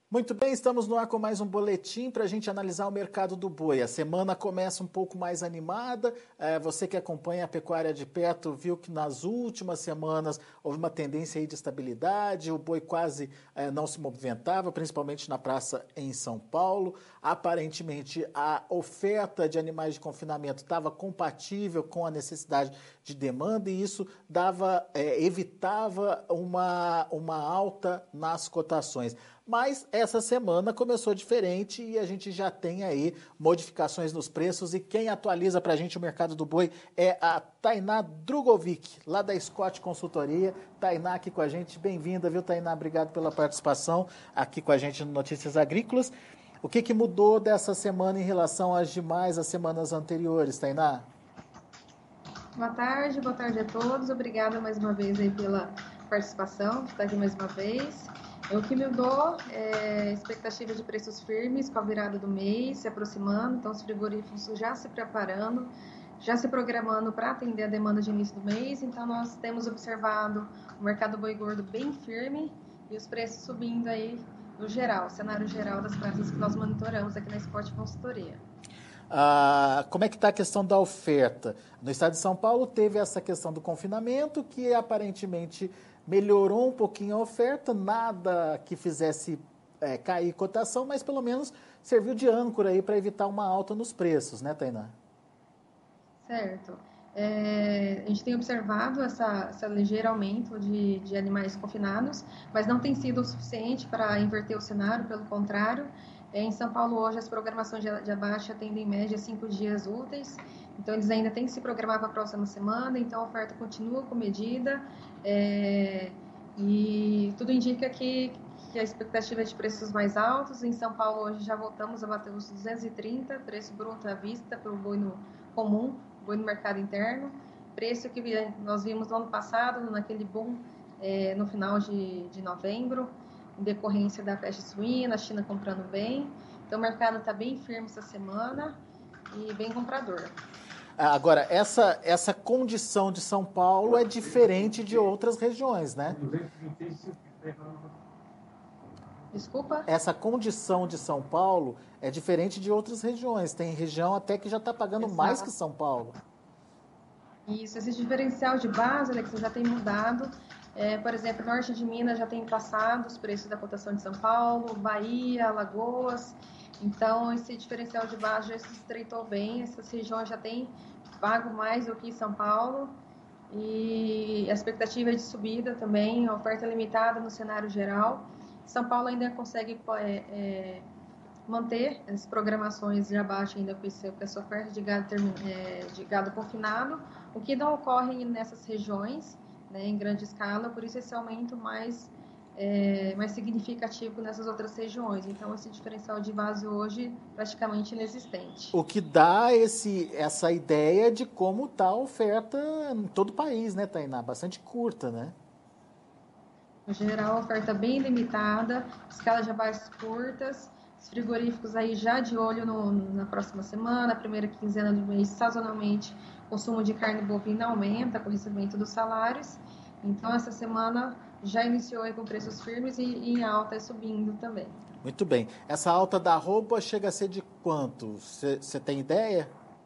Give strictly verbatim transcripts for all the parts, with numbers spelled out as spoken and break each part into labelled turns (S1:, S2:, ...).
S1: Muito bem, estamos no ar com mais um boletim para a gente analisar o mercado do boi. A semana começa um pouco mais animada. É, você que acompanha a pecuária de perto viu que nas últimas semanas houve uma tendência aí de estabilidade. O boi quase é, não se movimentava, principalmente na praça em São Paulo. Aparentemente, a oferta de animais de confinamento estava compatível com a necessidade de demanda e isso dava, é, evitava uma, uma alta nas cotações. Mas essa semana começou diferente e a gente já tem aí modificações nos preços. E quem atualiza para a gente o mercado do boi é a Tainá Drugovic, lá da Scott Consultoria. Tainá aqui com a gente. Bem-vinda, viu, Tainá? Obrigado pela participação aqui com a gente no Notícias Agrícolas. O que, que mudou dessa semana em relação às demais, às semanas anteriores, Tainá?
S2: Boa tarde, boa tarde a todos. Obrigada mais uma vez aí pela participação, por estar aqui mais uma vez. O que mudou é a expectativa de preços firmes com a virada do mês se aproximando, então os frigoríficos já se preparando, já se programando para atender a demanda de início do mês. Então nós temos observado o mercado boi gordo bem firme e os preços subindo aí no geral, o cenário geral das praças que nós monitoramos aqui na Scott Consultoria.
S1: Ah, como é que está a questão da oferta? No estado de São Paulo teve essa questão do confinamento que aparentemente melhorou um pouquinho a oferta, nada que fizesse é, cair cotação, mas pelo menos serviu de âncora aí para evitar uma alta nos preços, né, Tainá?
S2: Certo. É, a gente tem observado essa, essa ligeiro aumento de, de animais confinados, mas não tem sido o suficiente para inverter o cenário, pelo contrário. É, em São Paulo, hoje, as programações de, de abate atendem em média cinco dias úteis, então eles ainda têm que se programar para a próxima semana, então a oferta continua com medida, é, e tudo indica que, que a expectativa é de preços mais altos. Em São Paulo, hoje, já voltamos a bater os duzentos e trinta, preço bruto à vista para o boi no comum, boi no mercado interno, preço que nós vimos no ano passado, naquele boom é, no final de, de novembro, em decorrência da peste suína, a China comprando bem. Então o mercado está bem firme essa semana e bem comprador.
S1: Agora, essa, essa condição de São Paulo é diferente de outras regiões, né?
S2: Desculpa?
S1: Essa condição de São Paulo é diferente de outras regiões. Tem região até que já está pagando Exato. mais que São Paulo.
S2: Isso, esse diferencial de base, Alex, já tem mudado. É, por exemplo, norte de Minas já tem passado os preços da cotação de São Paulo, Bahia, Alagoas. Então, esse diferencial de base já se estreitou bem. Essas regiões já têm pago mais do que São Paulo. E a expectativa é de subida também, a oferta limitada no cenário geral. São Paulo ainda consegue é, é, manter as programações de abate ainda com essa oferta de gado, é, de gado confinado, o que não ocorre nessas regiões, né, em grande escala, por isso esse aumento mais, é, mais significativo nessas outras regiões. Então, esse diferencial de base hoje praticamente inexistente.
S1: O que dá esse, essa ideia de como está a oferta em todo o país, né, Tainá? Bastante curta, né?
S2: No geral, oferta bem limitada, escala de abates curtas, os frigoríficos aí já de olho no, na próxima semana, primeira quinzena do mês, sazonalmente, o consumo de carne bovina aumenta com o recebimento dos salários. Então, essa semana já iniciou aí com preços firmes e, e em alta e subindo também.
S1: Muito bem. Essa alta da arroba chega a ser de quanto? Você tem ideia?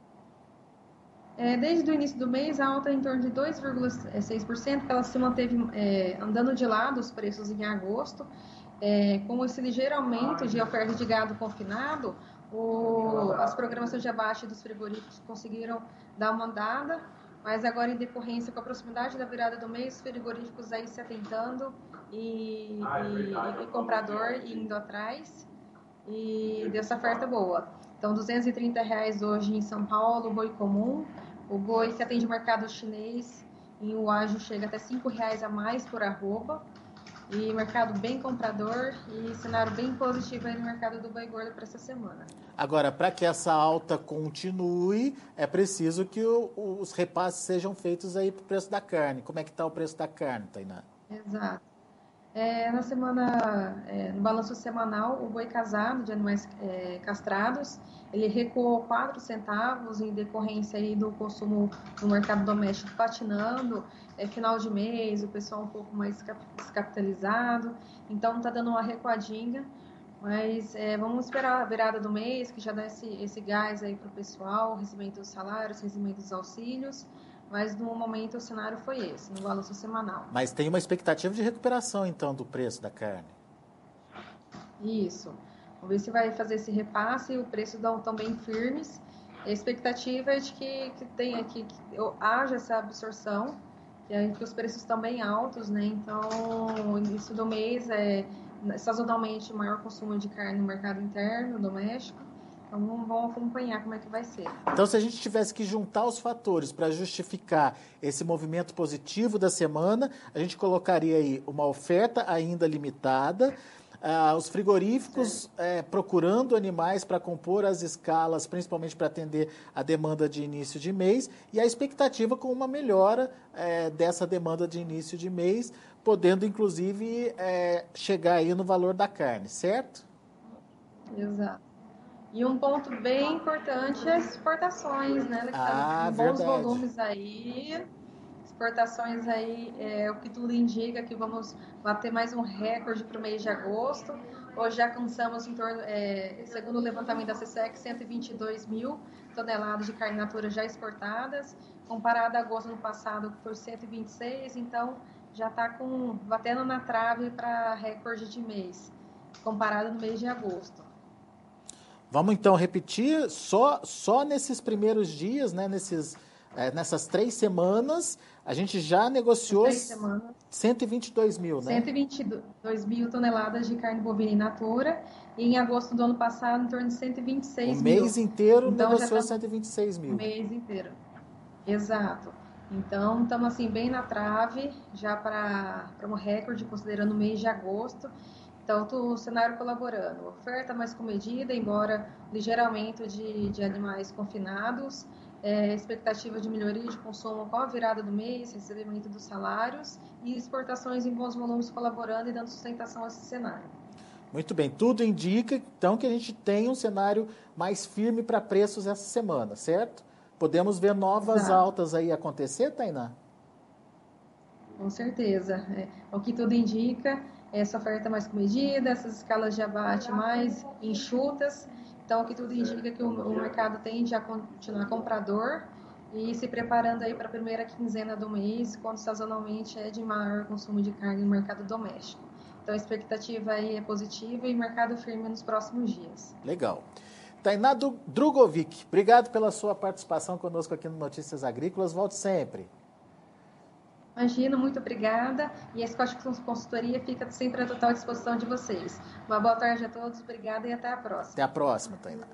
S2: É, desde o início do mês, a alta é em torno de dois vírgula seis por cento, que ela se manteve é, andando de lado os preços em agosto. É, com esse ligeiro aumento de oferta de gado confinado, o, as programações de abate dos frigoríficos conseguiram dar uma andada, mas agora, em decorrência com a proximidade da virada do mês, os frigoríficos aí se atentando e, e, e comprador indo atrás, e dessa oferta boa. Então, duzentos e trinta reais hoje em São Paulo, boi comum. O boi que atende o mercado chinês em Uaju chega até cinco reais a mais por arroba. E mercado bem comprador e cenário bem positivo aí no mercado do boi gordo para essa semana.
S1: Agora, para que essa alta continue, é preciso que o, os repasses sejam feitos aí para o preço da carne. Como é que está o preço da carne, Tainá?
S2: Exato. É, na semana, é, no balanço semanal, o boi casado de animais é, castrados, ele recuou quatro centavos em decorrência aí do consumo no mercado doméstico patinando, é final de mês, o pessoal um pouco mais descapitalizado, então está dando uma recuadinha, Mas é, vamos esperar a virada do mês, que já dá esse, esse gás aí para o pessoal, recebimento dos salários, recebimento dos auxílios. Mas no momento o cenário foi esse, no balanço semanal.
S1: Mas tem uma expectativa de recuperação, então, do preço da carne.
S2: Isso. Vamos ver se vai fazer esse repasse, os preços estão bem firmes. A expectativa é de que, que tenha que, que haja essa absorção, que, é, que os preços estão bem altos, né? Então, no início do mês é sazonalmente maior consumo de carne no mercado interno, doméstico. Então, vamos acompanhar como é que vai ser.
S1: Então, se a gente tivesse que juntar os fatores para justificar esse movimento positivo da semana, a gente colocaria aí uma oferta ainda limitada, ah, os frigoríficos é, procurando animais para compor as escalas, principalmente para atender a demanda de início de mês, e a expectativa com uma melhora é, dessa demanda de início de mês, podendo, inclusive, é, chegar aí no valor da carne, certo?
S2: Exato. E um ponto bem importante é as exportações, né? Que
S1: ah,
S2: tá em bons
S1: verdade.
S2: volumes aí. Exportações aí, é, o que tudo indica que vamos bater mais um recorde para o mês de agosto. Hoje já alcançamos, em torno, é, segundo o levantamento da CSEX, cento e vinte e dois mil toneladas de carne natura já exportadas, comparado a agosto do passado por cento e vinte e seis, então já está batendo na trave para recorde de mês, comparado no mês de agosto.
S1: Vamos então repetir, só, só nesses primeiros dias, né, nesses, é, nessas três semanas, a gente já negociou cento e vinte e dois mil, né?
S2: cento e vinte e dois mil toneladas de carne bovina in natura, e em agosto do ano passado, em torno de cento e vinte e seis mil.
S1: O mês inteiro então, negociou tá cento e vinte e seis mil.
S2: O mês inteiro, exato. Então, estamos assim, bem na trave, já para um recorde, considerando o mês de agosto. Então, o cenário colaborando. Oferta mais comedida, embora ligeiro aumento de, de animais confinados, é, expectativa de melhoria de consumo com a virada do mês, recebimento dos salários e exportações em bons volumes colaborando e dando sustentação a esse cenário.
S1: Muito bem, tudo indica então que a gente tem um cenário mais firme para preços essa semana, certo? Podemos ver novas Exato. altas aí acontecer, Tainá?
S2: Com certeza. É, o que tudo indica, essa oferta mais comedida, essas escalas de abate mais enxutas. Então, o que tudo indica que o, o mercado tende a continuar comprador e se preparando aí para a primeira quinzena do mês, quando sazonalmente é de maior consumo de carne no mercado doméstico. Então, a expectativa aí é positiva e mercado firme nos próximos dias.
S1: Legal. Tainá Drugovic, obrigado pela sua participação conosco aqui no Notícias Agrícolas. Volte sempre.
S2: Imagina, muito obrigada. E a Scott Consultoria fica sempre à total disposição de vocês. Uma boa tarde a todos, obrigada e até a próxima.
S1: Até a próxima, Tainá.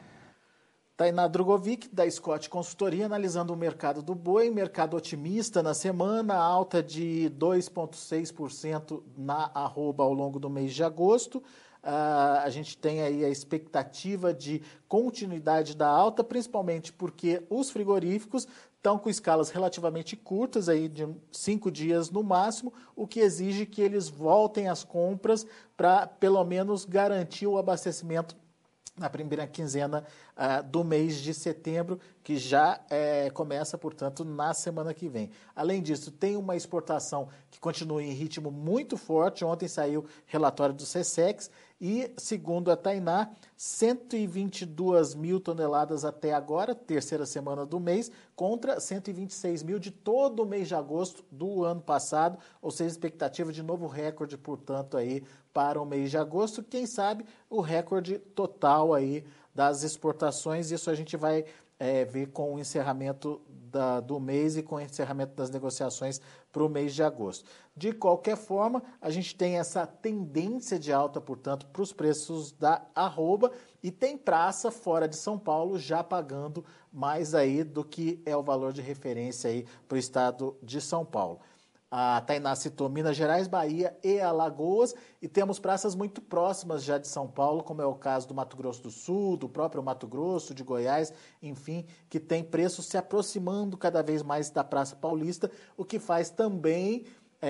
S1: Tainá Drugovic, da Scott Consultoria, analisando o mercado do boi, mercado otimista na semana, alta de dois vírgula seis por cento na arroba ao longo do mês de agosto. Uh, a gente tem aí a expectativa de continuidade da alta, principalmente porque os frigoríficos estão com escalas relativamente curtas, aí de cinco dias no máximo, o que exige que eles voltem às compras para, pelo menos, garantir o abastecimento na primeira quinzena uh, do mês de setembro, que já eh, começa, portanto, na semana que vem. Além disso, tem uma exportação que continua em ritmo muito forte. Ontem saiu relatório do CSEX e, segundo a Tainá, cento e vinte e duas mil toneladas até agora, terceira semana do mês, contra cento e vinte e seis mil de todo o mês de agosto do ano passado, ou seja, expectativa de novo recorde, portanto, aí para o mês de agosto, quem sabe o recorde total aí das exportações. Isso a gente vai é, ver com o encerramento da, do mês e com o encerramento das negociações para o mês de agosto. De qualquer forma, a gente tem essa tendência de alta, portanto, para os preços da arroba, e tem praça fora de São Paulo já pagando mais aí do que é o valor de referência aí para o estado de São Paulo. A Tainá citou Minas Gerais, Bahia e Alagoas, e temos praças muito próximas já de São Paulo, como é o caso do Mato Grosso do Sul, do próprio Mato Grosso, de Goiás, enfim, que tem preços se aproximando cada vez mais da Praça Paulista, o que faz também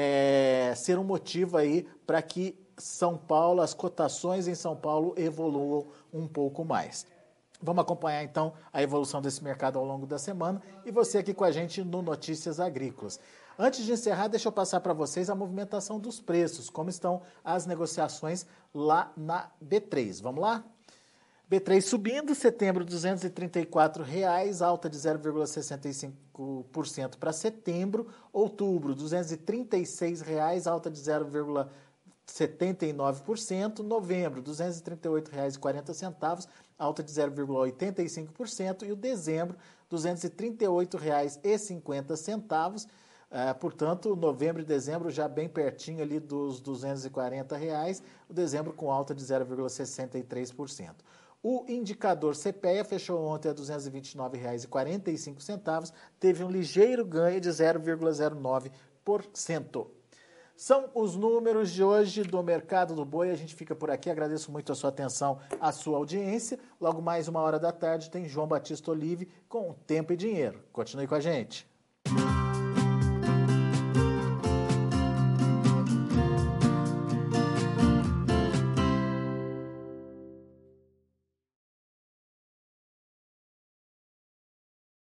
S1: é, ser um motivo aí para que São Paulo, as cotações em São Paulo evoluam um pouco mais. Vamos acompanhar, então, a evolução desse mercado ao longo da semana e você aqui com a gente no Notícias Agrícolas. Antes de encerrar, deixa eu passar para vocês a movimentação dos preços, como estão as negociações lá na B três. Vamos lá? B três subindo, setembro duzentos e trinta e quatro reais, alta de zero vírgula sessenta e cinco por cento para setembro. Outubro, duzentos e trinta e seis reais, alta de zero vírgula setenta e nove por cento. Novembro, duzentos e trinta e oito reais e quarenta centavos, alta de zero vírgula oitenta e cinco por cento. E o dezembro, duzentos e trinta e oito reais e cinquenta centavos. Uh, portanto, novembro e dezembro já bem pertinho ali dos duzentos e quarenta reais, o dezembro com alta de zero vírgula sessenta e três por cento. O indicador C P E A fechou ontem a duzentos e vinte e nove reais e quarenta e cinco centavos, teve um ligeiro ganho de zero vírgula zero nove por cento. São os números de hoje do Mercado do Boi. A gente fica por aqui. Agradeço muito a sua atenção, a sua audiência. Logo mais uma hora da tarde tem João Batista Olive com Tempo e Dinheiro. Continue com a gente.